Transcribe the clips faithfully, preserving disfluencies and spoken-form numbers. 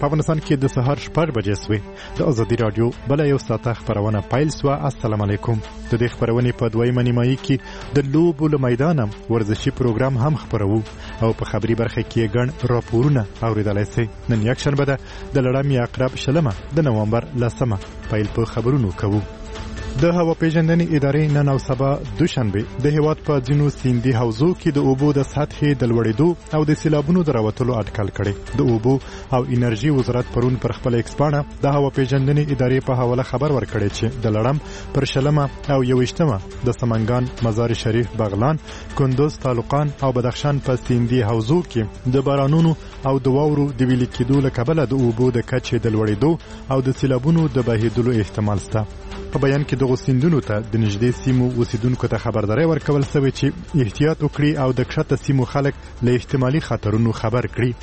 په افغانستان کې د سهار شپږ بجې سوې. د ازادي رادیو بل یو ساعته خبرونه پیل سوه. السلام علیکم. د دې خبرونې په دویمه نیمایي کې د لوبو له میدانه ورزشي پروګرام هم خبرو او په خبري برخه کې ګڼ راپورونه اوریدلای شئ. نن یکشنبه ده د لړم عقرب شلمه د نومبر لسمه. پیل په خبرونو کوو. د هوا پیژندنې ادارې نن او سبا دوشنبه د هیواد په ځینو سیندي حوزو کې د اوبو د سطحې د لوړېدو او د سیلابونو د راوتلو اټکل کړي. د اوبو او انرژي وزارت پرون پر خپل ایکسپانه د هوا پیژندنې ادارې په حواله خبر ورکړی چې د لړم پر شلمه او یویشتمه د سمنګان، مزار شریف، بغلان، کندوز، طالقان او بدخشان په سیندي حوزو کې د بارانونو او د واورو د ویلي کېدو له کبله د اوبو د کچې د لوړېدو او د سیلابونو د بهېدلو احتمال شته. په بیان کې دغو سیندونو ته د نږدې سیمو اوسیدونکو ته خبرداری ورکول شوی چې احتیاط وکړي او د کښته سیمو خلک له احتمالي خطرونو خبر کړي.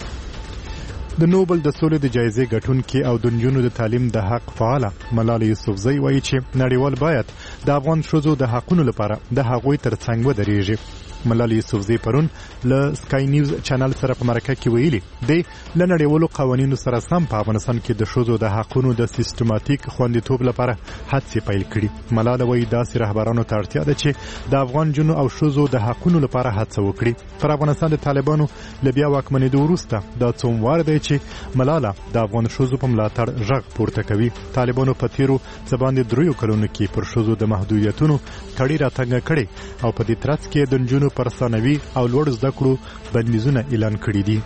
د نوبل د سولې د جایزې ګټونکي او د نجونو د تعلیم د حق فعاله ملالۍ یوسفزۍ وایي چې نړیوال باید د افغان ښځو د حقونو لپاره د هغوی تر څنګ ودرېږي. ملالۍ یوسفزۍ پرون له سکای نیوز چینل سره په مرکه کې ویلي دی له نړیوالو قوانینو سره سم په افغانستان کې د ښځو د حقونو د سیستماتیک خوندیتوب لپاره هڅې پیل کړي. ملاله وایي داسې رهبرانو ته اړتیا ده چې د افغان جنو او ښځو د حقونو لپاره هڅه وکړي. پر افغانستان د طالبانو له بیا واکمنېدو وروسته دا څوم وار دی چې ملاله د افغان ښځو په ملاتړ غږ پورته کوي. طالبانو په تیرو څه باندې دریو کلونو کې پر ښځو د محدودیتونو کړي راتنګه کړي او په دې ترڅ کې د نجونو پر ثانوي او لوړ زده کړو بندیزونه اعلان کړي دي.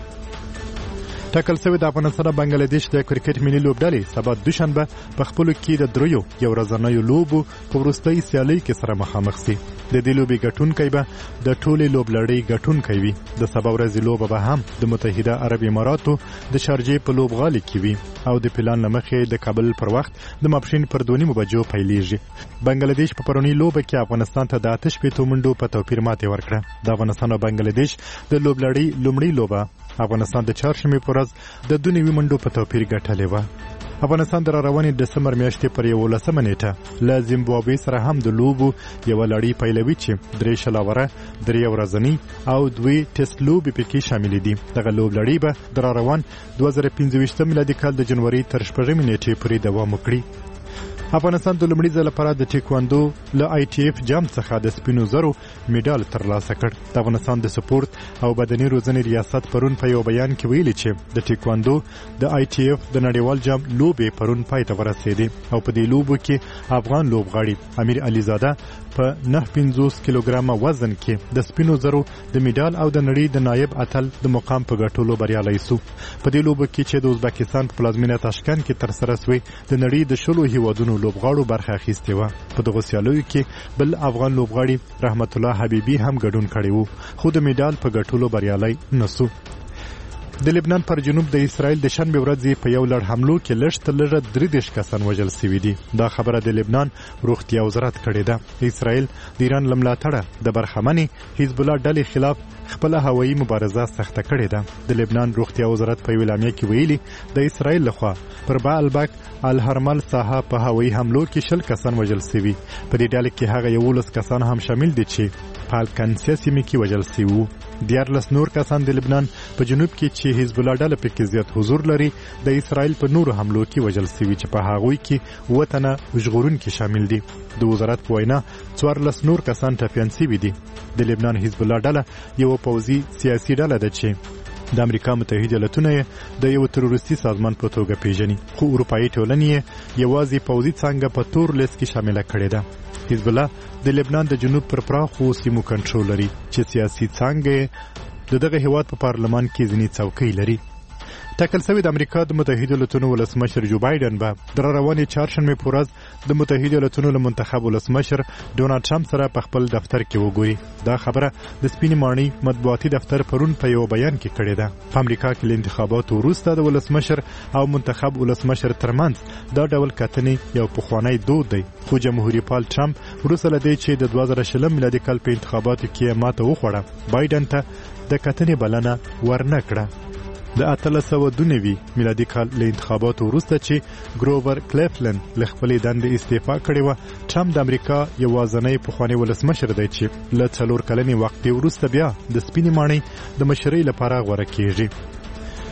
ټاکل شوی د افغانستان او بنگلاديش د کرکټ ملي لوبډلې سبا دوشنبه په خپلو کې د دریو یو ورځنیو لوبو په وروستۍ سیالۍ کې سره مخامخ شي. د دې لوبې ګټونکی به د ټولې لوبلړۍ ګټونکی وي. د سبا ورځې لوبه به هم د متحده عرب اماراتو د شارجې په لوبغالي کې وي او د پلان له مخې د کابل پر وخت د ماپښین پر دوه نیمو بجو پیلیږي. بنگلاديش په پرونی لوبه کې افغانستان ته د اته شپېتو منډو په توپیر ماتې ورکړه. د افغانستان او بنگلاديش د لوبلړۍ لومړۍ لوبه افغانستان د چهارشنبې په ورځ د دوه نوي منډو په توپیر ګټلې وه. افغانستان د راروانې ډسمبر میاشتې پر یولسمه نیټه له زیمبابوې سره هم د لوبو یوه لړۍ پیلوي چې درې شلاوره، درې ورځنۍ او دوې ټیسټ لوبې پکې شاملې دي. دغه لوبلړۍ به د راروان دوه زره پنځه ویشتم میلادي کال د جنوري تر شپږمې نیټې پورې دوام وکړي. افغانستان د لومړي ځل لپاره د ټیکواندو له آی ټي اف جام څخه د سپینو زرو میډال ترلاسه کړ. د افغانستان د سپورت او بدني روزنې ریاست پرون په یو بیان کې ویلي چې د ټیکواندو د آی ټي اف د نړیوال جام لوبې پرون پای ته ورسېدې او په دې لوبو کې افغان لوبغاړي امیر علیزاده په نهه پنځوس کیلوګرامه وزن کې د سپینو زرو د میډال او د نړۍ د نایب اتل د مقام په ګټلو بریالی سو. په دې لوبو کې چې د ازبکستان په پلازمینه تاشکند کې ترسره شوې د نړۍ د شلو هیوادونو لوبغاړو برخه اخیستې وه. په دغو سیالیو کې بل افغان لوبغاړي رحمت الله حبیبي هم ګډون کړی و خو د میډال په ګټلو بریالی نسو. د لبنان پر جنوب د اسرائیل د شنبه ورځې په یو لړ حملو کې لږ تر لږه درې دېرش کسان وژل شوي دي. دا خبره د لبنان روغتیا وزارت کړې ده. اسرائیل د ایران له ملاتړه د برخمنې حزب الله ډلې خلاف خپله هوایي مبارزه سخته کړې ده. د لبنان روغتیا وزارت په یوه اعلامیه کې ویلي د اسرائیل لخوا پر بعلبک الهرمل ساحه په هوایي حملو کې شل کسان وژل شوي. په دې ډله کې هغه یولس کسان هم شامل دي چې په القنسیه سیمه کې وژل شوي وو. دیارلس نور کسان د لبنان په جنوب کې چې حزب الله ډله پکې زیات حضور لري د اسرائیل په نورو حملو کې وژل شوي چې په هغوی کې اووه تنه ژغورونکي شامل دي. د وزارت په وینا څوارلس نور کسان ټپیان شوي دي. د لبنان حزب الله ډله یوه پوځي سیاسي ډله ده چې د امریکا متحده ایالتونه د یو تروریستي سازمان په توګه پیژني خو اروپایي ټولنې یوازې پوځي څانګه په تور لیست کې شامله کړې ده. حزب الله د لبنان د جنوب پر پراخو سیمو کنټرول لري چې سیاسي څانګه د دغه هیواد په پارلمان کې ځینې څوکۍ لري. ټاکل شوی د امریکا د متحده ایالتونو ولسمشر جو بایدن به د راروانې چهارشنبې په ورځ د متحده ایالتونو له منتخب ولسمشر ډونالډ ټرمپ سره په خپل دفتر کې وګوري. دا خبره د سپینې ماڼۍ مطبوعاتي دفتر پرون په یو بیان کې کړې ده. په امریکا کې له انتخاباتو وروسته د ولسمشر او منتخب ولسمشر ترمنځ دا ډول کتنې یو پخوانی دود دی خو جمهوریت پال ټرمپ وروسته له دې چې د دوه زره شلم میلادي کال په انتخاباتو کې ماته وخوړه بایدن ته د کتنې بلنه ورنه کړه. د اتلس سوه دوه نوي میلادي کال له انتخاباتو وروسته چې ګروور کلیفلند له خپلې دندې استعفا کړې وه ټرمپ د امریکا یوازینی پخوانی ولسمشر دی چې له څلور کلنې وقفې وروسته بیا د سپینې ماڼۍ د مشرۍ لپاره غوره کیږي.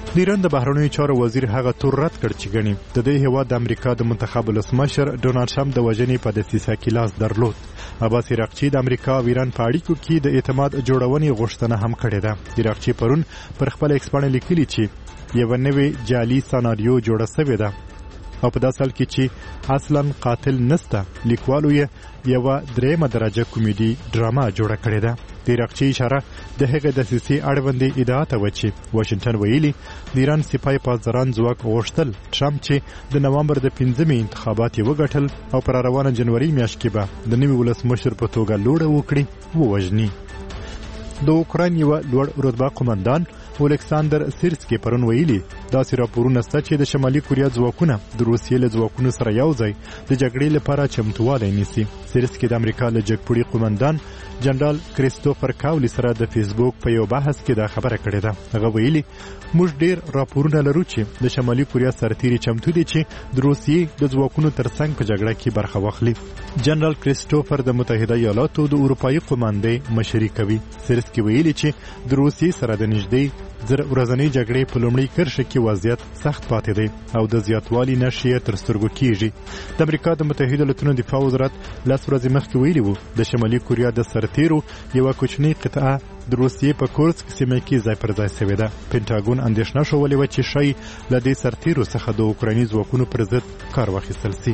د ایران د بهرنیو چارو وزیر هغه تور رد کړ چې ګڼي د دې هیواد د امریکا د منتخب ولسمشر ډونالډ ټرمپ د وژنې په دسیسه کې لاس درلود. عباس عراقچي د امریکا او ایران په اړیکو کې د اعتماد جوړونې غوښتنه هم کړې ده. عراقچي پرون پر خپل ایکس باندې لیکلي چې یو نوې جعلي سناریو جوړه شوې ده او په داسې حال کې چې اصلا قاتل نسته، لیکوالو یې یوه درېیمه درجه کومیډي ډرامه جوړه کړې ده. د عراقچي اشاره د هغې دسیسې اړوندې ادعا ته وه چې واشنګټن ویلي د ایران سپای پاسداران ځواک غوښتل ټرمپ چې د نوامبر د پنځمې انتخابات یې وګټل او پر روانه جنوري میاشت کې به د نوي ولسمشر په توګه لوړه وکړي ووژني. د اوکراین یوه لوړ رتبه قومندان اولکساندر سیرسکي پرون ویلي داسې راپورونه شته چې د شمالي کوریا ځواکونه د روسیې له ځواکونو سره یو ځای د جګړې لپاره چمتووالی نیسي. سیرسکي د امریکا له جګپوړي قومندان جنرال کریستوفر کاولی سره د فیسبوک په یو بحث کې دا خبره کړې ده. هغه ویلي موږ ډېر راپورونه لرو چې د شمالي کوریا سرتیري چمتو دي چې د روسیې د ځواکونو ترڅنګ په جګړه کې برخه واخلي. جنرال کریستوفر د متحده ایالاتو د اروپایي قوماندې مشري کوي. سیرسکي ویلي چې د روسیې سره د نږدې زر ورځنۍ جګړې په لومړۍ کرښه کې وضعیت سخت پاتې دی او د زیاتوالي نښې تر سترګو کیږي. د امریکا د متحده ایالاتو دفاع وزارت لس ورځې مخکې ویلي وو د شمالي کوریا د سرتیرو یوه کوچنۍ قطعه د روسیې په کورسک سیمه کې ځای پر ځای شوې ده. پینټاګون اندېښنه ښولې وه چې ښایي له دې سرتیرو څخه د اوکرایني ځواکونو پر ضد کار واخیستل سي.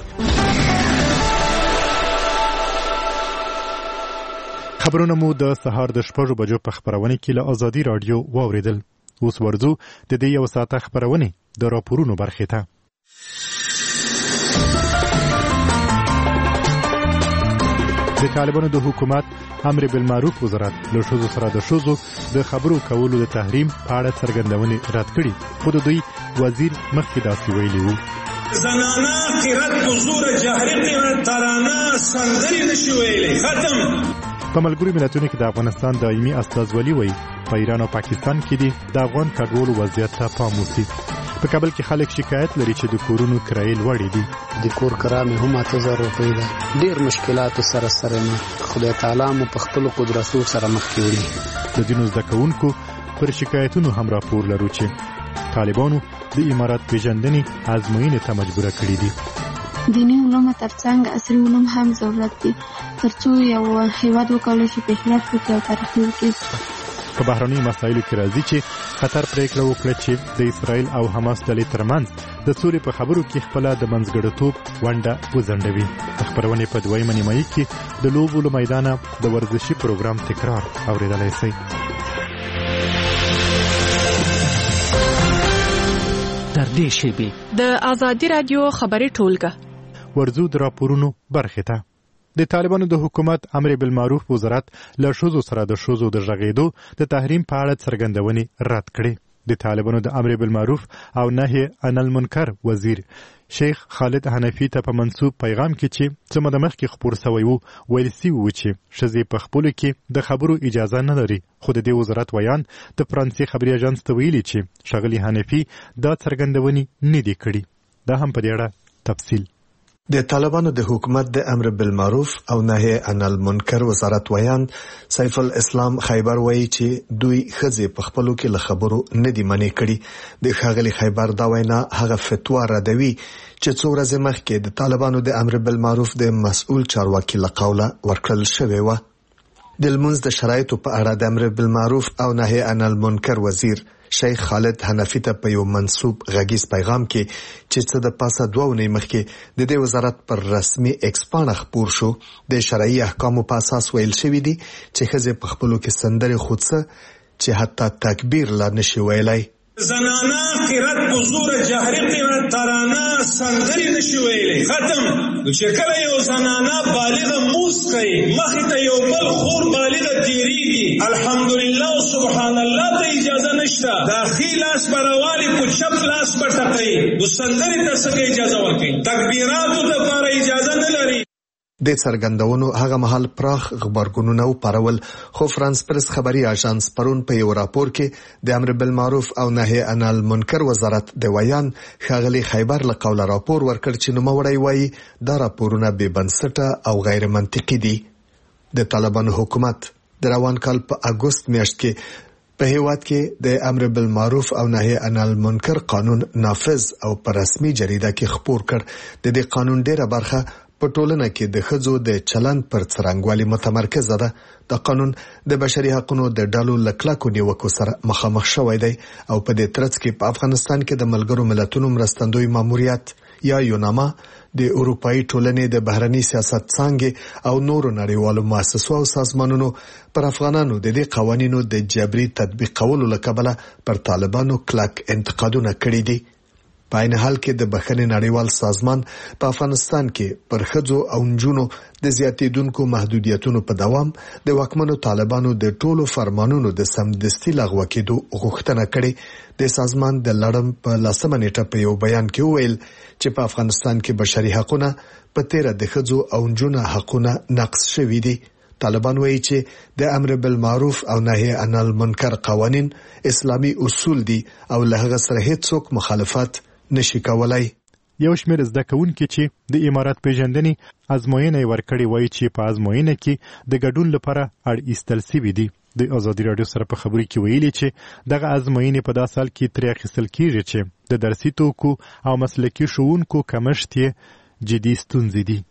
خبرونه مو د سهار د شپږو بجو په خبرونه کې له ازادي رادیو واوریدل. اوس ورځو د دې یو ساعته خبرونه د راپورونو برخې ته. د طالبانو د حکومت امر بالمعروف وزارت له ښځو سره د ښځو د خبرو کولو د تحریم په اړه څرګندونې رد کړي، خو د دوی وزیر مخکې داسې ویلي وو. زنانه قرت حضور جهري قرت ترانه سندري نشي ویلي ختم. په ملګرو ملتونو کې د افغانستان دایمي استازولي وایي په ایران او پاکستان کې دي د افغان کډوالو وضعیت ته پام وشي. په کابل کې خلک شکایت لري چې د کورونو کرایې لوړې دي. د کور کرایه مې هم اته زره روپۍ ده. ډېر مشکلاتو سره سره نه خدای تعالی مو په خپلو قدرتو سره مخ کې وړي. د ځینو زده کوونکو پر شکایتونو هم راپور لرو چې طالبانو د امارات پیژندنې ازموینې ته مجبوره کړي دي. دیني علومو ترڅنګ عصري علوم هم ضرورت دي ترڅو یو هیواد وکولای شي پیشرفت وکړي او ترقي وکړي. په بهرنیو مسایلو کې راځي چې قطر پریکړه وکړه چې د اسرائیل او حماس ډلې ترمنځ د سولې په خبرو کې خپله د منځګړیتوب ونډه وځنډوي. د خبرونې په دویمه نیمایي کې د لوبو له میدانه د ورزشي پروګرام تکرار اورېدلی شئ. در دې شیبې د ازادي رادیو خبري ټولګه ورزو د راپورونو برخې ته. د طالبانو د حکومت امر بالمعروف وزارت له ښځو سره د ښځو د غږېدو د تحریم په اړه څرګندونې رد کړې. د طالبانو د امر بالمعروف او نهي عن المنکر وزیر شیخ خالد حنفي ته په منسوب پیغام کې چې څه موده مخکې خپور شوی وو ویل سوي وو چې ښځې په خپلو کې د خبرو اجازه نه لري. خو د دې وزارت ویان د فرانسې خبري اژانس ته ویلي چې ښاغلي حنفي دا څرګندونې نه دي کړي. دا هم په دې اړه تفصیل. د طالبانو د حکومت د امر بالمعروف او نهي عن المنکر وزارت ویان سیف الاسلام خیبر وایي چې دوی ښځې په خپلو کې له خبرو نه دي منع کړي. د ښاغلي خیبر دا وینا هغه فتوا ردوي چې څو ورځې مخکې د طالبانو د امر بالمعروف د مسؤل چارواکي له قوله ورکړل شوې وه. د لمونځ د شرایطو په اړه د امر بالمعروف او نهي عن المنکر وزیر شیخ خالد حنفي ته په یو منسوب غږیز پیغام کې چې څه د پاسه دوه اونۍ مخکې د دې وزارت پر رسمي ایکس پاڼه خپور شو د شرعي احکامو په اساس ویل شوي دي چې ښځې په خپلو کې سندرې خود څه چې حتی تکبیر لا نشي ویلی. زنانه قرت حضور جهري قرت ترانه سندري نشي ویلي ختم. چې کله یو زنانه بالغه موس کوي مخې ته یو بل خور بالغه تیریږي الحمدلله او سبحان الله ته اجازه نشته. داخلي لاس بروالي په چپ لاس پټکوي د سندري ته څنګه اجازه ورکوي تکبیراتو ته لپاره اجازه نه لري. د څرګندونو هغه مهال پراخ خبرګونونه وپارول خو فرانس پرس خبري اژانس پرون په یو راپور کې د امر بالمعروف او نهي عن المنکر وزارت د ویان ښاغلي خیبر له قوله راپور ورکړ چې نوموړی وایي دا راپورونه بې بنسټه او غیر منطقي دي. د طالبانو حکومت د روان کال په اګوست میاشت کې په هیواد کې د امر بالمعروف او نهي عن المنکر قانون نافذ او په رسمي جریده کې خپور کړ. د دې قانون ډیره برخه په ټولنه کې د ښځو د چلند پر څرنګوالي متمرکزه ده. د قانون د بشري حقوقو د ډلو لکلکو نیوکو سره مخامخ شوی دی او په دې ترڅ کې په افغانستان کې د ملګرو ملتونو مرستندوی ماموریت یا یوناما د اروپאי ټولنې د بهرني سیاست څنګه او نورو نړیوالو مؤسسو او سازمانونو پر افغانانو د دې قوانینو د جبري تطبیقولو لکبله پر طالبانو کلک انتقادونه کړي دي. په عین حال کې د بخښنې نړیوال سازمان په افغانستان کې پر ښځو او نجونو د زیاتېدونکو محدودیتونو په دوام د واکمنو طالبانو د ټولو فرمانونو د سمدستي لغوه کېدو غوښتنه کړې. د سازمان د لړم په لسمه نیټه په یو بیان کې وویل چې په افغانستان کې بشري حقوقونه په تیره د ښځو او نجونو حقوقونه نقض شوي دي. طالبان وایي چې د امر بالمعروف او نهي عن المنکر قوانین اسلامي اصول دي او له هغه سره هیڅوک مخالفت نشي کولای. یو شمېر زده کوونکي چې د امارات پیژندنې ازموینه ورکړې وایي چې په ازموینه کې د ګډون لپاره اړ ایستل سوي دي. د ازادي راډیو سره په خبرو کې ویلي چې دغه ازموینې په داسې حال کې ترې اخیستل کیږي چې د درسي توکو او مسلکي ښوونکو کمښت یې جدي ستونزې دي.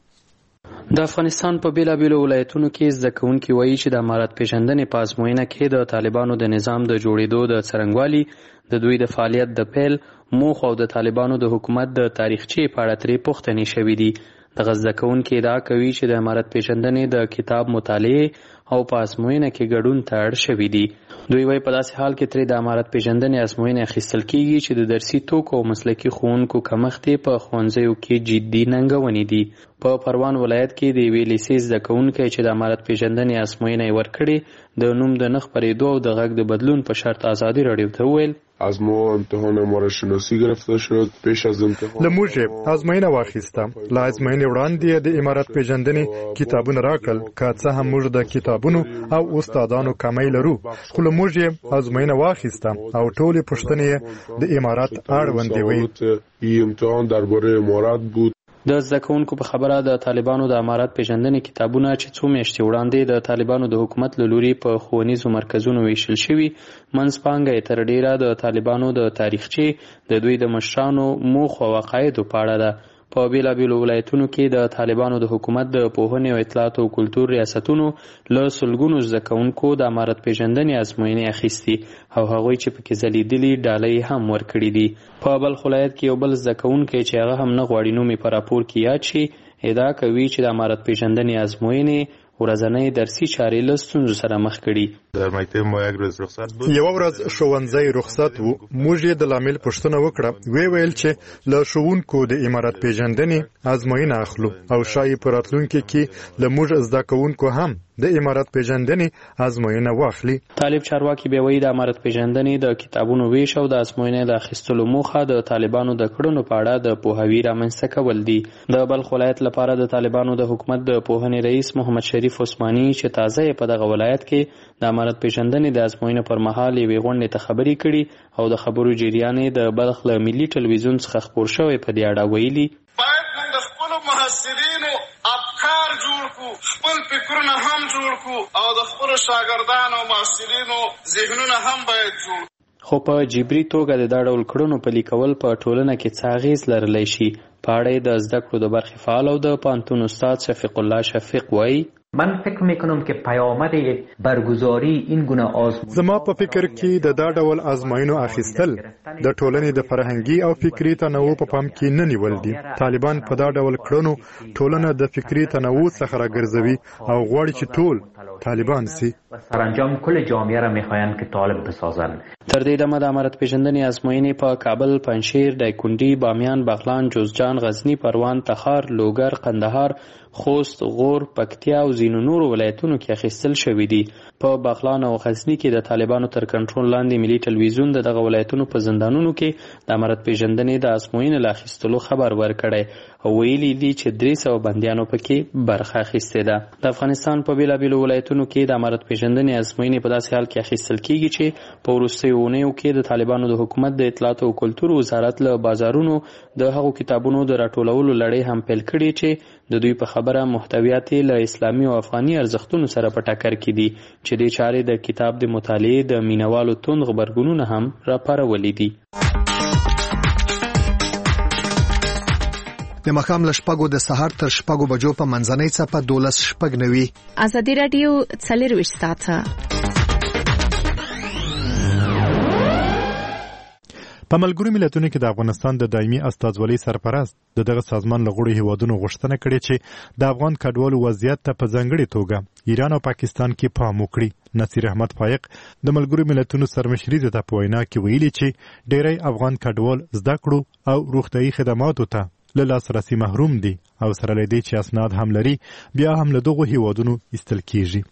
د افغانستان په بیلابیلو ولایتونو کې زده کوونکي وایي چې د امارات پیژندنې په ازموینه کې د طالبانو د نظام د جوړېدو د څرنګوالي، د دوی د فعالیت د پیل موخه او د طالبانو د حکومت د تاریخچې په اړه ترې پوښتنې شوې دي. دغه زده کوونکي ادعا کوي چې د امارت پیژندنې د کتاب مطالعې او په ازموینه کې ګډون ته اړ شوي دي. دوی وایي په داسې حال کې ترې د امارت پیژندنې ازموینه اخیستل کیږي چې د درسي توکو او مسلکي ښوونکو کمښت په ښوونځیو کې جدي ننګونې دي. په پروان ولایت کې د یوې لیسې زده کوونکی چې د امارت پیژندنې ازموینه یې ورکړې د نوم د نه خپرېدو او د غږ د بدلون په شرط ازادي راډیو ته وویل از ما امتحان ما را شناسی گرفته شد. پیش از امتحان لموږ ازموینه واخیسته. له ازموینې وړاندې د امارت پیژندنې کتابونه راکړل. که څه هم موږ د کتابونو او استادانو کمی لرو، خو لموږ ازموینه واخیسته او ټولې پوښتنې د امارت اړوندې وې. این امتحان درباره امارات بود. د زده کوونکو په خبره د طالبانو د امارات پیژندنې کتابونه چې څو میاشتې وړاندې د طالبانو د حکومت له لوري په ښوونیزو مرکزونو ویشل شوي، منځپانګه یې تر ډیره د طالبانو د تاریخچې، د دوی د مشرانو موخو او عقایدو په اړه ده. په بیلابیلو ولایتونو کې د طالبانو د حکومت د پوهنې او اطلاعات او کلتور ریاستونو له سلګونو زده کوونکو د امارت پیژندنې ازموینې اخیستي او هغوی چې پکې ځلیدلي ډالۍ هم ورکړي دي. په بلخ ولایت کې یو بل زده کوونکی چې هغه هم نه غواړي نوم یې په راپور کې یاد شي، ادعا کوي چې د امارت پیژندنې ازموینې ورځنۍ درسي چارې له ستونزو سره مخ کړي. در مکتب ما یک روز رخصت بود. یو ورځ ښوونځی رخصت وو. موږ یې د لامل پوښتنه وکړه. وی ویل چې له ښوونکو د امارت پیژندنې ازموینه اخلو او شایي په راتلونکي کې له موږ زده کوونکو هم د امارت پیژندنې ازموینه واخلي. طالب چارواکي بیا وایي د امارت پیژندنې د کتابونو ویش او د ازموینې د اخیستلو موخه د طالبانو د کړنو په اړه د پوهاوي رامنځته کول دي. د بلخ ولایت لپاره د طالبانو د حکومت د پوهنې رئیس محمد شریف عثماني چې تازه یې په دغه ولایت کې د امارت پیژندنې د ازموینې پر مهال یوې غونډې ته خبرې کړي او د خبرو جریان یې د بلخ له ملي ټلویزیون څخه خپور شوی په دې اړه ویلي. باید موږ د خپلو محصلینو افکار جوړ کړو، خپل فکرونه هم جوړ کړو او د خپلو شاګردانو او محصلینو ذهنونه هم باید جوړ. خو په جبري توګه د دا ډول کړنو پلي کول په ټولنه کې څه اغېز لرلی شي؟ په اړه یې د زده کړو د برخې فعال او د پوهنتون استاد شفیق الله شفیق وایي من فکر میکنم که پیامد برگزاری این گونه آزمون زما په فکر کې د دا ډول آزموینو اخیستل د ټولنې د فرهنګي او فکری تنوع په پام کې نه نیول دي. طالبان په دا ډول کړنو ټولنه د فکری تنوع څخه راګرځوي او غواړي چې ټول طالبان سي. سرانجام کل جامعه را میخواهند که طالب بسازند. تر دې دمه د امارت پیژندنې ازموینې په کابل، پنجشیر، دایکنډي، بامیان، بغلان، جوزجان، غزنی، پروان، تخار، لوګر، قندهار، خوست، غور، پکتیا او ځینو نورو ولایتونو کې اخیستل شوي دي. په بغلان او غزنی کې د طالبانو تر کنټرول لاندې ملي ټلویزیون د دغه ولایتونو په زندانونو کې د امارت پیژندنې د ازموینې له اخیستلو خبر ورکړی او ویلي دي چې درې سوه بندیانو پکې برخه اخیستې ده. د افغانستان په بیلابیلو ولایتونو کې د امارت پیژندنې ازموینې په داسې حال کې اخیستل کیږي چې په وروستیو اونیو کې د طالبانو د حکومت د اطلاعات او کلتور وزارت له بازارونو د هغو کتابونو د راټولولو لړۍ هم پیل کړې چې د دوی په خبره محتویات له اسلامي او افغاني ارزښتونو سره په ټکر کې دي چې د چارې د کتاب د مطالعې د مینوالو توند غبرګونونه هم راپارولي دي. د مخام لشپګو د سحر تر شپګو بجو په منځنۍ څپه دولس شپږ نوي. ازادي رادیو څلرویشت ساعته په ملګرو ملتونو کې د افغانستان د دایمي استازولۍ سرپرست د دغه سازمان له غړو هیوادونو غوښتنه کړې چې د افغان کډوالو وضعیت ته په ځانګړې توګه ایران او پاکستان کې پام وکړي. نصیر احمد فایق د ملګرو ملتونو سرمشري ته په وینا کې ویلي چې ډېری افغان کډوال زده کړو او روغتیايي خدماتو ته له لاسرسي محروم دي او سره له دې چې اسناد هم لري بیا هم له دغو هیوادونو ایستل کیږي.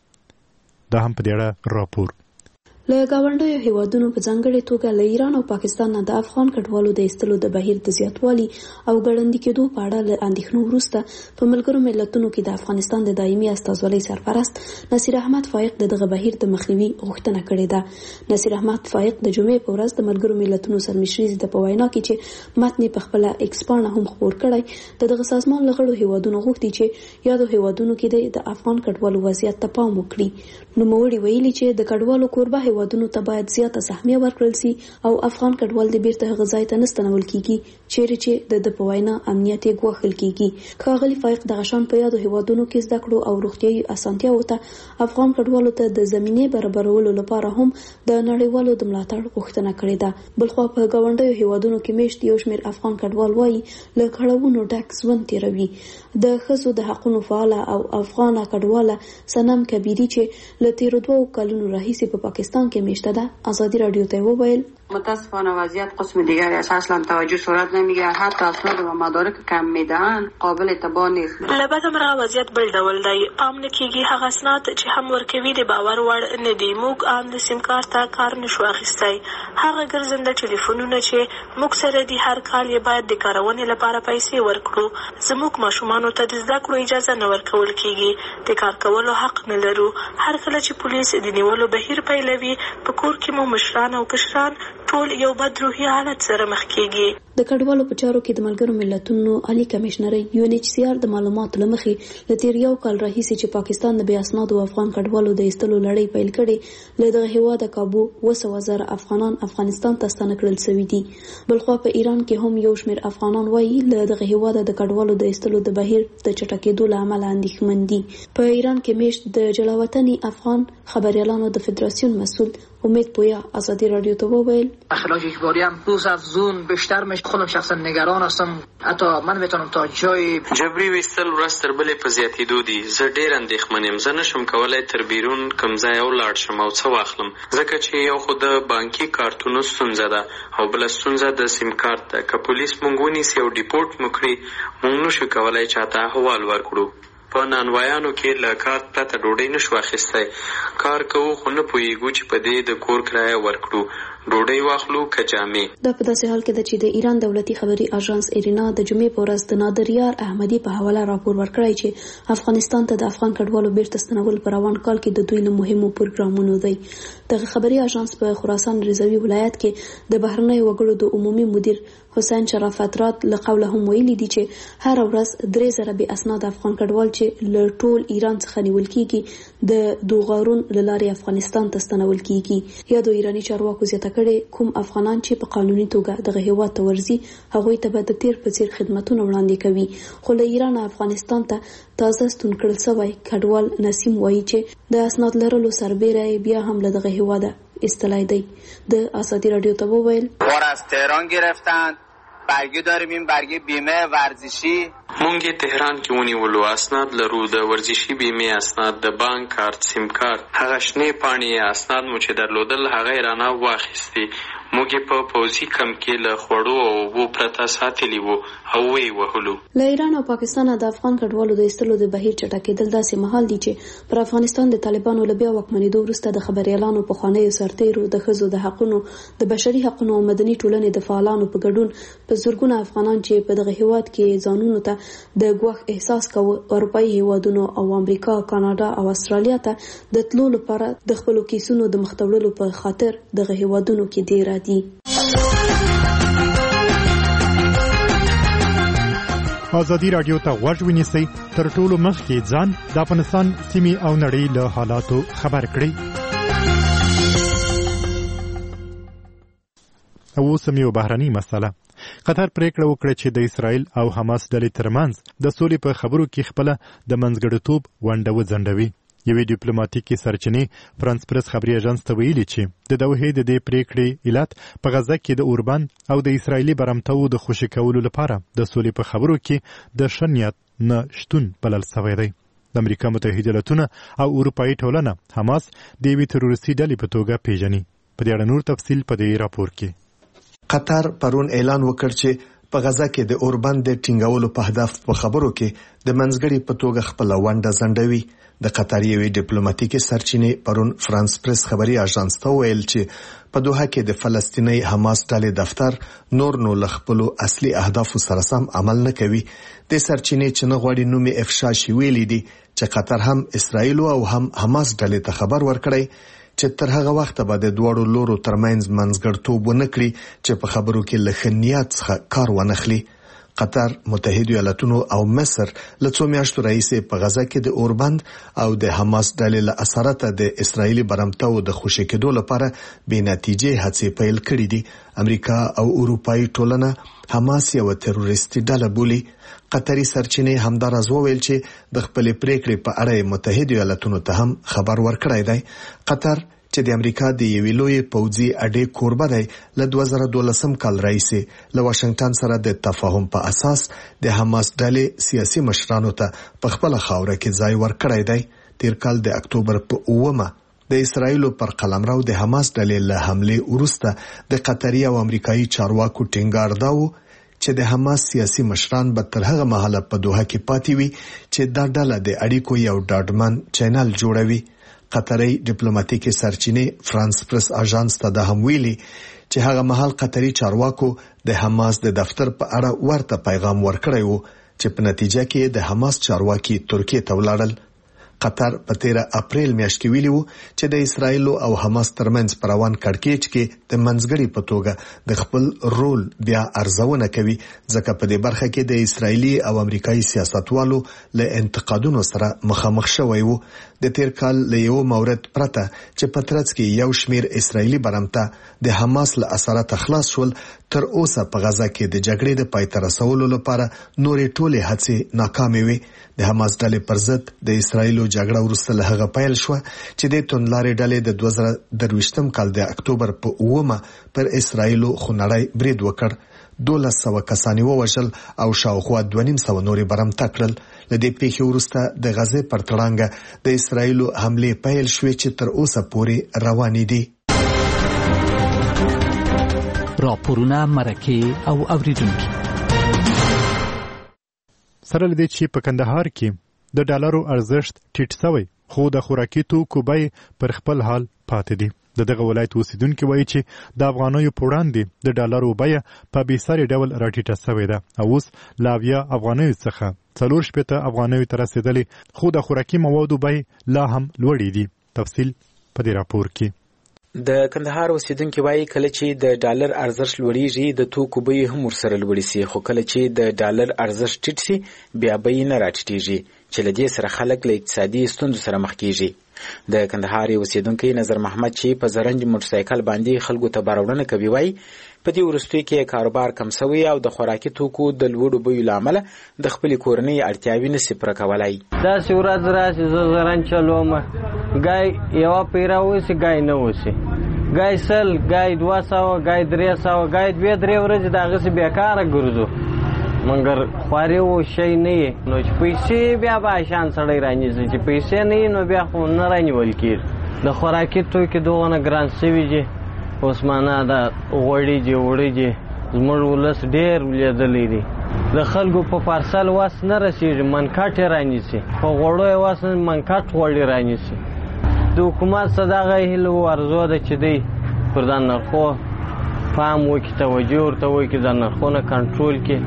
دا هم په دې اړه راپور. له ګاونډیو هیوادونو په ځانګړې توګه له ایران او پاکستان نه د افغان کډوالو د ایستلو د بهیر د زیاتوالي او ګړندي کېدو په اړه له اندېښنو وروسته په ملګرو ملتونو کې د افغانستان د دایمي استازولۍ سرپرست نصیر احمد فایق د دغه بهیر د مخنیوي غوښتنه کړې ده. نصیر احمد فایق د جمعې په ورځ د ملګرو ملتونو سرمشري ته په وینا کې چې متن په خپل ایکس پاڼه هم خپور کړی د دغه سازمان له غړو هیوادونو غوښتي چې یادو هیوادونو کې د افغان کډوالو وضعیت ته پام وکړي. نوموړي ویلي چې د کډوالو کوربه هیوادونو ته باید زیاته سهمیه ورکړل سي او افغان کډوال د بیرته هغه ځای ته نه ستنول کیږي چیرې چې د په وینا امنیت یې ګواښل کیږي. ښاغلي فایق دغه شان په یادو هیوادونو کې زده کړو او روغتیايي اسانتیاوو ته افغان کډوالو ته د زمینې برابرولو لپاره هم د نړیوالو د ملاتړ غوښتنه کړې ده. بلخوا په ګاونډیو هیوادونو کې میشت یو شمېر افغان کډوال وایي له کړاوونو ډک ژوند تیروي. د ښځو د حقونو فعاله او افغانه کډواله سنم کبیری چې له تیرو دوو کلونو راهیسې په پاکستان کې میشته ده آزادی رادیو ته وویل متاسفانه وضعیت قسم دیگری از اصلا توجه صورت نمیگیره، حتی اسناد و مدارک کم میدهن قابل اعتبار نیست. لبد مرغه وضعیت بل ډول دی، عام نکیږي هغه اسناد چې هم ورکوي د باور وړ نه دي. موږ عام د سیم کارت ته کار نشو اخیستی، هغه ګرځنده ټلیفونونه چې موږ سره دي هر کال یې باید د کارونې لپاره پیسې ورکړو. زموږ ماشومانو ته د زده کړو اجازه نه ورکول کیږي، د کار کولو حق نه لرو. هر کله چې پولیس د نیولو بهیر پیلوي په کور کې مو مشران او کشران ټول یو بد روحي حالت سره مخ کیږي. د کډوالو په چارو کې د ملګرو ملتونو عالی کمشنر یو ان ایچ سی آر د معلوماتو لمخې له تیر یو کال راهیسې چې پاکستان د بې اسنادو افغان کډوالو د ایستلو لړۍ پیل کړې، له دغه هیواده کابو اوه سوه زره افغانان افغانستان ته ستانه کړل سوي دي. بلخوا په ایران کې هم یو شمېر افغانان وایي له دغه هیواده د کډوالو د ایستلو د بهیر د چټکېدو له امله اندېښمن دي. په ایران کې میشت د جلاوطني افغان خبریالانو د فدراسیون مسئول امید پویا آزادی رادیو تو وویل اخلاق اجباری هم روز افزون بیشتر میشه. خودم شخصا نگران هستم، حتی من میتونم تا جای جبري وستل ورځ تر بلې په زیاتېدو دي. زه ډېر اندېښمن یم، زه نشم کولی تر بیرون کوم ځای ولاړ شم او څه واخلم، ځکه چې یو خو د بانکي کارتونو ستونزه ده او بله ستونزه د سیم کارت ده. که پولیس موږ ونیسي او ډیپورټ مو کړي، موږ نشو کولی چاته احوال ورکړو. په نانوایانو کې له کارت پرته ډوډۍ نشو اخیستی. کار کوو خو نه پوهېږو چې په دې د کور کرایه ورکړو، ډوډۍ واخلو که جامې. دا په داسې حال کې ده چې د ایران دولتي خبري اژانس ایرینا د جمعې په ورځ د نادر یار احمدي په حواله راپور ورکړی چې افغانستان ته د افغان کډوالو بیرته ستنول په روان کال کې د دوی له مهمو پروګرامونو دی. دغه خبري اژانس په خراسان رضوي ولایت کې د بهرنیو وګړو د عمومي مدیر حسین شرافت رات له قوله هم ویلي دي چې هر ورځ درې زره بې اسناد افغان کډوال چې له ټول ایران څخه نیول کیږي د دوغارون له لارې افغانستان ته ستنول کیږي. یا د ایراني چارواکو زیاته کړي کوم افغانان چې په قانوني توګه دغه هیواد ته ورځي هغوی ته به د تیر په څیر خدمتونه وړاندې کوي. خو له ایران افغانستان ته تازه ستون کړل شوی کډوال نسیم وایي چې د اسناد لرلو سربیره بیا هم له دغه هیواده استلای دی. د آزادی رادیو ته وویل ما از تهران گرفتند، برگه داریم، این برگه بیمه ورزشی. مونږ تهران کې ونیولو، اسناد لرو، د ورزشي بیمې اسناد، د بانک کارت، سیم کارت، هغه شنې پاڼې اسناد مو چې درلودل هغه یې رانه واخیستې. موږ په پوځي کمپ کې له خوړو او اوبو پرته ساتلي وو او ویې وهلو. له ایران او پاکستان د افغان کډوالو د ایستلو د بهیر چټکېدل داسې مهال دي چې پر افغانستان د طالبانو له بیا واکمنېدو وروسته د خبریالانو پخوانیو سرتیرو، د ښځو د حقونو، د بشري حقونو او مدني ټولنې د فعالانو په ګډون په زرګونه افغانان چې په دغه هیواد کې ځانونو ته د ګواښ احساس کوي اروپایي هیوادونو او امریکا، کاناډا او استرالیا ته د تلو لپاره د خپلو کیسونو د مخ ته وړلو په خاطر دغه هیوادونو کې ډیر دي. ازادي رادیو ته غوږ ونیسئ، تر ټولو مخکې ځان د افغانستان سیمې او نړۍ له حالاتو خبر کړئ. اوس هم یو بهرنۍ مسله. قطر پریکړه وکړه چې د اسرائیل او حماس ډلې ترمنځ د سولې په خبرو کې خپله د منځګړیتوب ونډه وځنډوي. یوې ډیپلوماټیکې سرچینې فرانس پرس خبري اژانس ته ویلي چې د دوحې د دې پریکړې علت په غزه کې د اوربند او د اسرائیلي برمتو د خوشي کولو لپاره د سولې په خبرو کې د ښه نیت نه شتون بلل سوی دی. د امریکا متحده ایالتونه او اروپایي ټولنه حماس د یوې تروریستي ډلې په توګه پیژني. په دې اړه نور تفصیل په دې راپور کې. قطر پرون اعلان وکړ چې په غزه کې د اوربند د ټینګولو په هدف په خبرو کې د منځګړي په توګه خپل ونډه ځنډوي. د قطر یوې ډیپلوماټیکې سرچینې پرون فرانس پرس خبري اژانس ته ویل چې په دوحه کې د فلسطیني حماس ډلې دفتر نور نو لخپلو اصلي اهدافو سره سم عمل نه کوي. د سرچینې چې نه غواړي نوم افشا شي ویلي دي چې قطر هم اسرائیل او هم حماس ډلې ته خبر ورکړي چې تر هغه وخت به د دوړو لورو ترمنځ منځګړیتوب ونه کړي چې په خبرو کې له خنیات څخه کار ونخلي. قطر، متحده ایالتونو او مصر له څو میاشتو راهیسې په غزه کې د اوربند او د حماس ډلې له اثرات د اسرائیلي برمتو د خوشي کېدو لپاره بې نتیجې هڅې پیل کړې دي. امریکا او اروپایي ټولنه حماس یو تروریستي ډله بولي. قطري سرچینې همداراز وویل چې د خپلې پریکړې په اړه متحده ایالتونو ته هم خبر ورکړی دی. قطر چې د امریکا د یوې لویې پوځي اډې کوربه دی له دوه زره دولسم کال راهیسې له واشنگټن سره د تفاهم په اساس د حماس ډلې سیاسي مشرانو ته په خپله خاوره کې ځای ورکړی دی. تیر کال د اکتوبر په اوومه د اسرائیل پر قلمرو د حماس ډلې له حمله وروسته د قطري او امریکایي چارواکو ټینګار داو چې د حماس سیاسي مشران به تر هغه مهاله په دوحه کې پاتې وي چې دا ډله د اړیکو یو ډاډمن چینل جوړوي. قطري ډیپلوماټیکې سرچینې فرانس پرس اژانس ته د هم ویلي چې هغه مهال قطري چارواکو د حماس د دفتر په اړه ورته پیغام ورکړی وو چې په نتیجه کې د حماس چارواکي ترکیه ته ولاړل. قطر په تیره اپریل میاشت کې ویلي وو چې د اسرائیل او حماس ترمنځ په روان کړکېچ کې د منځګړي په توګه د خپل رول بیا ارزونه کوي، ځکه په دې برخه کې د اسرائیلي او امریکایي سیاستوالو له انتقادونو سره مخامخ شوی وو. د تیر کال له یو مورد پرته چې په ترڅ کې یو شمیر اسرائیلي برمته د حماس له اثرات خلاص شول، تر اوسه په غزه کې د جګړې د پای ته رسولو لپاره نورې ټولې هڅې ناکامې وي. د حماس ډلې پر ضد د اسرائیلو جګړه وروسته له هغه پیل شوه چې د توندلارې ډلې د دوه زره درویشتم کال د اکتوبر په اوومه پر اسرائیلو خونړی برید وکړ. دولس سوه کسان ووژل او شاوخوا دوه نیم سوه نورې برمته کړل. له دې پیښې وروسته د غزې پر تړانګه د اسرائیلو حملې پیل شوې چې تر اوسه پورې روانې دي. راپورونه، مرکې او اوریدونکي. سره لدې چې په کندهار کې د ډالرو ارزښت ټیټ شوی، خو د خوراکي توکو بیې پر خپل حال پاتې دي. د دغه ولایت اوسیدونکي وایي چې د افغانیو په وړاندې د ډالرو بیه په بېساري ډول راټیټه شوې ده او اوس له اویا افغانیو څخه څلور شپېته افغانیو ته رسېدلې، خو د خوراکي موادو بیې لا هم لوړې دي. تفصیل په دې راپور کې. د کندهار اوسیدونکي وایي کله چې د ډالر ارزښت لوړیږي د توکو بیې هم ورسره لوړې سي، خو کله چې د ډالر ارزښت ټیټ سي بیا بیې نه راټیټېږي، چې له دې سره خلک له اقتصادي ستونزو سره مخ کېږي. د کندهار اوسیدونکي نظر محمد چې په زرنج موټرسایکل باندې خلکو ته باروړنه کوي وایي په دې وروستیو کې کاروبار کم شوی او د خوراکي توکو د لوړو بیو له امله د خپلې کورنۍ اړتیاوې نشي پوره کولی. داسې ورځ راشي زه زرنج چلومه، ګای یوه پیره اوسي ګای نه اوسي، ګای سل ګای دوه سوه ګای درې سوه ګای دوې درې ورځې د هغسې بېکاره ګرځو، مګر خواري و شی نه یې نو چې پیسې بیا به اشان سړی رانیسي، چې پیسې نه یې نو بیا خو نه رانیول کېږي. د خوراکي توکي دغونه ګران شوي دي، اوس معنا د غوړي دي وړي دي زموږ ولس ډېر لیدلی دي. د خلکو په پارسل واس نه رسېږي، منکټ یې رانیسي، په غوړو یې واس منکټ غوړي رانیسي. د حکومت څه دغه هیله و ارزو ده چې دی پر دا نرخو پام وکړي، توجه ورته وکړي، د نرخونه کنټرول کړي.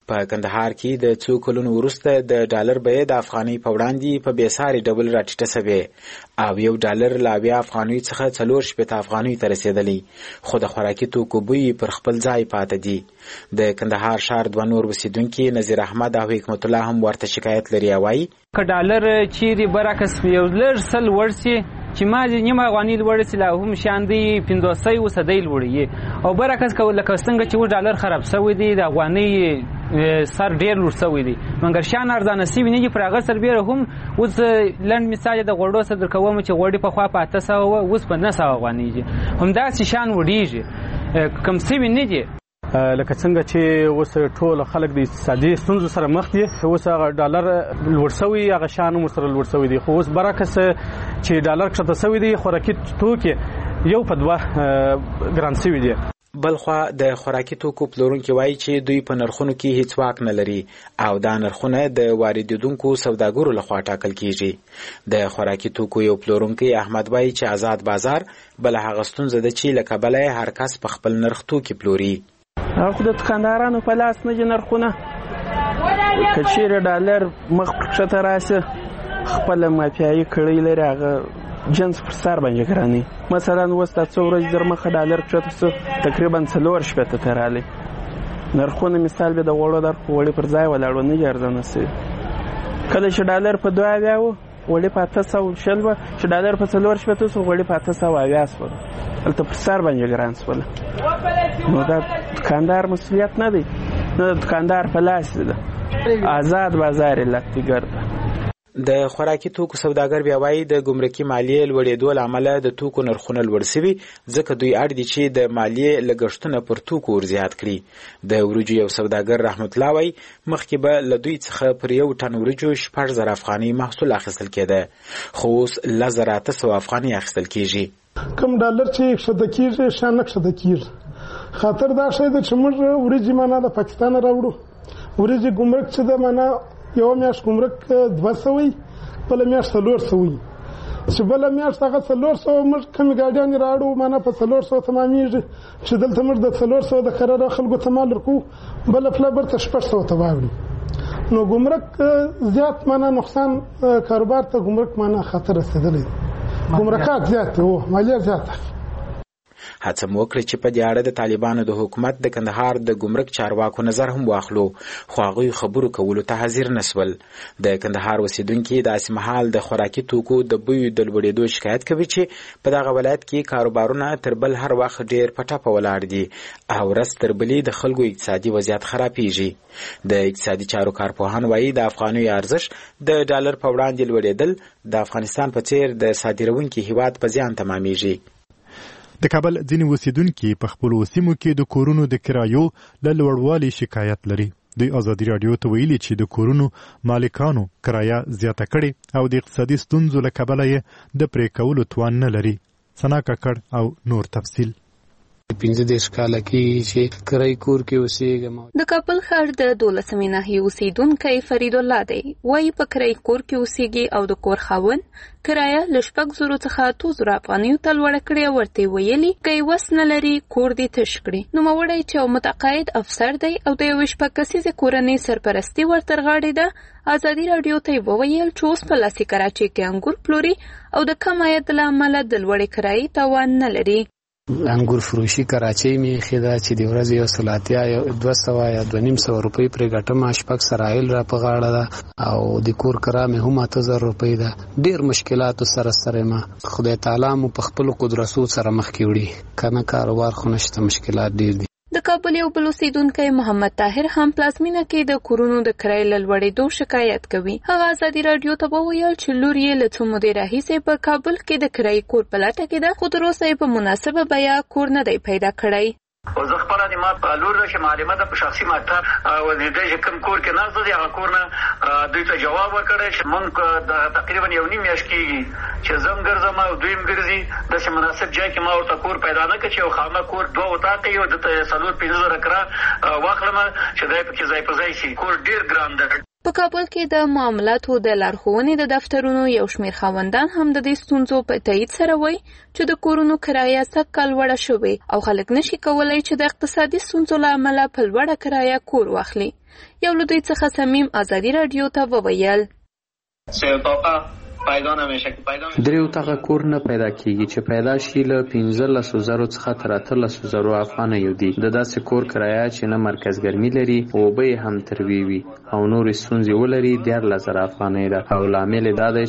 په کندهار کې د څو کلونو وروسته د ډالر بیه د افغانۍ په وړاندې په بېساري ډول راټیټه سوې او یو ډالر له اویا افغانیو څخه څلور شپېته افغانیو ته رسېدلی، خو د خوراکي توکو بوی پر خپل ځای پاتې دي. د کندهار ښار دوه نور اوسېدونکي نظیر احمد او حکمت الله هم ورته شکایت لري او وایي که ډالر چیرې برعکس یو لږ څه لوړ سي چې ما نیم افغانۍ لوړ سي لا هم شیان دی پنځوسۍ اوسدی لوړ او برعکس که لکه څنګه چې اوس ډالر خراب سوی دی د افغانۍ سر ډېر لوړ سوی دی مګر شیان ارزانه سوي نه دي پر هغه سربېره هم اوس لنډ مثال د غوړو څه درکوم چې غوړي پخوا په اته سوه وه اوس په نهه سوه افغانۍ دي همداسې شیان وړېږي کم سوي نه دي لکه څنګه چې اوس ټول خلک د اقتصادي ستونزو سره مخ دي. اوس هغه ډالر لوړ سوی هغه شیان هم ورسره لوړ سوي دي، خو اوس برعکس چې ډالر کښته سوي دي خوراکي توکي یو په دوه ګران سوي دي. بلخوا د خوراکي توکو پلورونکي وایي چې دوی په نرخونو کې هیڅ واک نه لري او دا نرخونه د واردېدونکو سوداګرو لخوا ټاکل کیږي. د خوراکي توکو یو پلورونکی احمد وایي چې آزاد بازار بله هغه ستونزه ده چې له کبله یې هر کس په خپل نرخ توکي پلوري. خو د دکاندارانو په لاس نه دي نرخونه، که چیرې ډالر مخ کښته راسي خپله مافیایي کړۍ لري هغه جنس پر سر باندې ګرانوي. مثلا اوس دا څو ورځې در مخه ډالر کښته سو تقریبا څلور شپېته ته رالی نرخونه مثال به د غوړو در خو وړي پر ځای ولاړ و نه دي ارزانه سوي. کله چې ډالر په دوه اویا و وړي په اته سوه شل وه چې ډالر په څلور شپېته سو وړي په اته سوه اویا سوله هلته پر سر باندې ګران سوله. نو دا دکاندار مسؤلیت نه دی، نه د دکاندار په لاس ده، آزاد بازار علت دیگر ده. د خوراکي توکو سوداګر بیا وایي د ګمرکي مالیې لوړېدو له امله د توکو نرخونه لوړ سوي ځکه دوی اړ دي چې د مالیې لګښتونه پر توکو ورزیات کړي. د وریجو یو سوداګر رحمت الله وایي مخکې به له دوی څخه پر یو ټن وریجو شپږ زره افغانۍ محصول اخیستل کېده، خو اوس لس زره اته سوه افغانۍ اخیستل کېږي. کم ډالر چې کښته کېږي شیان نه کښته کېږي. خاطر دا شی ده چې موږ وریجې معنا د پاکستان راوړو، وریجې ګمرک چې ده معنا یوه میاشت ګمرک دوه سوی بله میاشت څلور سوی چې بله میاشت هغه څلور سوه موږ کمې ګاډیانې راوړو معنا په څلور سوه تمامېږي چې دلته موږ د څلور سوه د قراره خلکو ته مال ورکوو بله پله برته شپږ سوه ته واوړي. نو ګمرک زیات معنا نقصان کاروبار ته ګمرک معنا خطر رسېدلی، ګمرکات زیات دي، مالیه زیاته. هڅه مو وکړه چې په دې اړه د طالبانو د حکومت د کندهار د ګمرک چارواکو نظر هم واخلو، خو هغوی خبرو کولو ته حاضر نسول. د کندهار اوسیدونکي داسې مهال د خوراکي توکو د بیو د لوړېدو شکایت کوي چې په دغه ولایت کې کاروبارونه تر بل هر وخت ډېر په ټپه ولاړ دي او ورځ تر بلې د خلکو اقتصادي وضعیت خرابېږي. د اقتصادي چارو کارپوهان وایي د افغانیو ارزښت د ډالر په وړاندې لوړېدل د افغانستان په څېر د صادروونکي هیواد په زیان تمامیږي. د کابل ځینې اوسیدونکي په خپلو سیمو کې د کورونو د کرایو له لوړوالي شکایت لري. دوی ازادي راډیو ته ویلي چې د کورونو مالکانو کرایه زیاته کړې او د اقتصادي ستونزو له کبله یې د پرې کولو توان نه لري. ثنا ککړ او نور تفصیل. پنځه دېرش کاله کېږي چې کرایي کور کې اوسېږم. د کابل ښار د دولسمې ناحیې اوسېدونکی فرید الله دی. وایي په کرایي کور کې اوسېږي او د کور خاوند کرایه له شپږ زرو څخه اتو زرو افغانیو ته لوړه کړې او ورته یې ویلي که یې وس نه لري کور دې تش کړي. نوموړی چې یو متقاعد افسر دی او د یوې شپږ کسیزې کورنۍ سرپرستي ورتر غاړې ده، ازادي راډیو ته یې وویل چې اوس په لاسي کراچۍ کې انګور پلوري او د کم عاید له امله د لوړې کرایې توان نه لري. انګور فروشي کراچۍ مې ایښې ده چې د ورځې یو سل اتیا یا دوه سوه یا دوه نیم سوه روپۍ پرې ګټمه، شپږ سرایل را په غاړه ده او د کور کرا مې هم اته زره روپۍ ده. ډېر مشکلاتو سره سره یم. خدای تعالی مو په خپلو قدرتو سره مخکې وړي، که نه کاروبار خو نشته، مشکلات ډېر دي. د کابل یو بل اوسیدونکی محمد طاهر هم پلازمینه کې د کورونو د کرایې له لوړېدو شکایت کوي. هغه ازادي راډیو ته وویل چې لور یې له څو مودې راهیسې په کابل کې د کرایي کور په لټه کې ده، خو تر اوسه یې په مناسبه بیه کور نه دی پیدا کړی. او زه خپله د ما په لور ده چې معلمه ده په شخصي مکتب او د دې چې کوم کور کې ناست دی هغه کور نه دوی ته جواب ورکړی چې مونږ تقریبا یو نیم میاشت کېږي چې زه هم ګرځم او دوی هم ګرځي، داسې مناسب ځای کې ما ورته کور پیدا نه کړ چې یو خامه کور دوه اتاقه یو دته څلور پنځه زره کرا واخلم چې دی پکې ځای په ځای شي. کور ډېر ګران ده. په کابل کې د معاملاتو د لارښوونې د دفترونو یو شمېر خاوندان هم د دې ستونزو په تایید سره وایي چې د کورونو کرایه سږ کال لوړه شوې او خلک نشي کولی چې د اقتصادي ستونزو له امله په لوړه کرایه کور واخلي. یو له دوی څخه صمیم ازادي راډیو ته وویل درې اتاقه کور نه پیدا کیږي چې پیدا شي له پنځلسو زرو څخه تر اتلسو زرو افغانیو دی. د داسې کور کرایه چې نه مرکز ګرمي لري اوبه یې هم تروي وي او نورې ستونزې ولري دیارلس زره افغانۍ ده او لامل دا دی